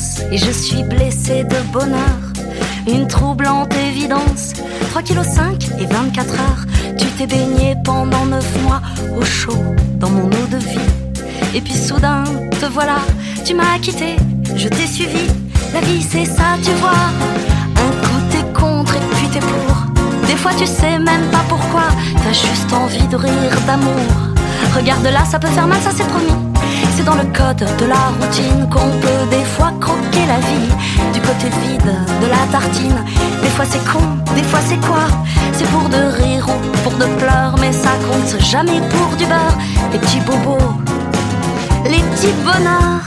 danse et je suis blessée de bonheur. Une troublante évidence, 3,5 kg et 24 heures. Tu t'es baigné pendant 9 mois au chaud dans mon eau de vie. Et puis soudain, te voilà, tu m'as quitté, je t'ai suivi. La vie c'est ça, tu vois. Un coup t'es contre et puis t'es pour. Des fois tu sais même pas pourquoi. T'as juste envie de rire d'amour. Regarde là, ça peut faire mal, ça c'est promis. C'est dans le code de la routine qu'on peut des fois croquer la vie. Du côté vide de la tartine. Des fois c'est con, des fois c'est quoi? C'est pour de rire ou pour de pleurs. Mais ça compte jamais pour du beurre. Les petits bobos, les petits bonheurs.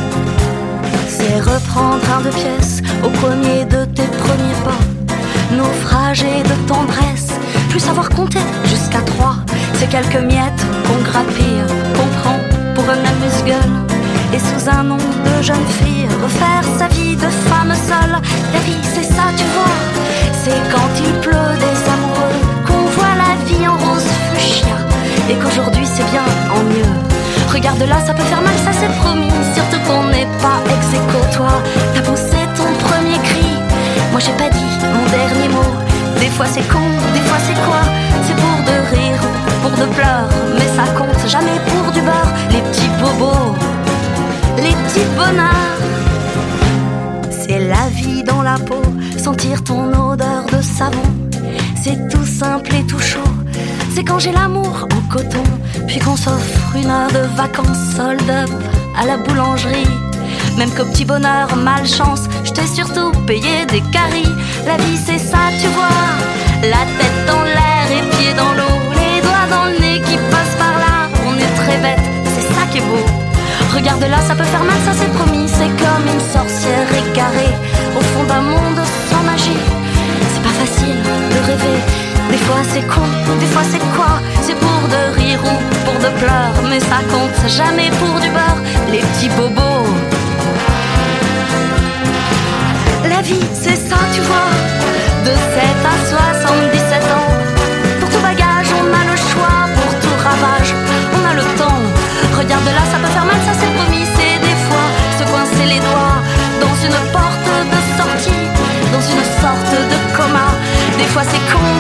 C'est reprendre un de pièces au premier de tes premiers pas. Naufragé de tendresse, plus savoir compter jusqu'à 3. C'est quelques miettes qu'on grappille, qu'on prend pour un amuse-gueule. Et sous un nom de jeune fille, refaire sa vie de femme seule. La vie c'est ça tu vois. C'est quand il pleut des amoureux qu'on voit la vie en rose fuchsia. Et qu'aujourd'hui c'est bien en mieux. Regarde là, ça peut faire mal, ça c'est promis. Surtout qu'on n'est pas ex-aequo. Toi, t'as poussé ton premier cri. Moi j'ai pas dit mon dernier mot. Des fois c'est con, des fois c'est quoi? C'est pour de rire, pour de pleurs. Mais ça compte jamais pour du beurre. Les petits bobos, les petits bonheurs. C'est la vie dans la peau, sentir ton odeur de savon. C'est tout simple et tout chaud. C'est quand j'ai l'amour en coton, puis qu'on s'offre une heure de vacances sold-up à la boulangerie. Même qu'au petit bonheur, malchance, je t'ai surtout payé des caries. La vie c'est ça tu vois. La tête dans l'air et pieds dans l'eau. Les doigts dans le nez qui passent par là. On est très bête, c'est ça qui est beau. Regarde là, ça peut faire mal, ça c'est promis. C'est comme une sorcière égarée au fond d'un monde sans magie. C'est pas facile de rêver. Des fois c'est con, des fois c'est quoi? C'est pour de rire ou pour de pleurs. Mais ça compte jamais pour du beurre. Les petits bobos. La vie c'est ça tu vois. De 7 à 77 ans. Pour tout bagage on a le choix. Pour tout ravage on a le temps. Regarde là, ça peut faire mal, ça c'est promis. C'est des fois se coincer les doigts dans une porte de sortie, dans une sorte de coma. Des fois c'est con,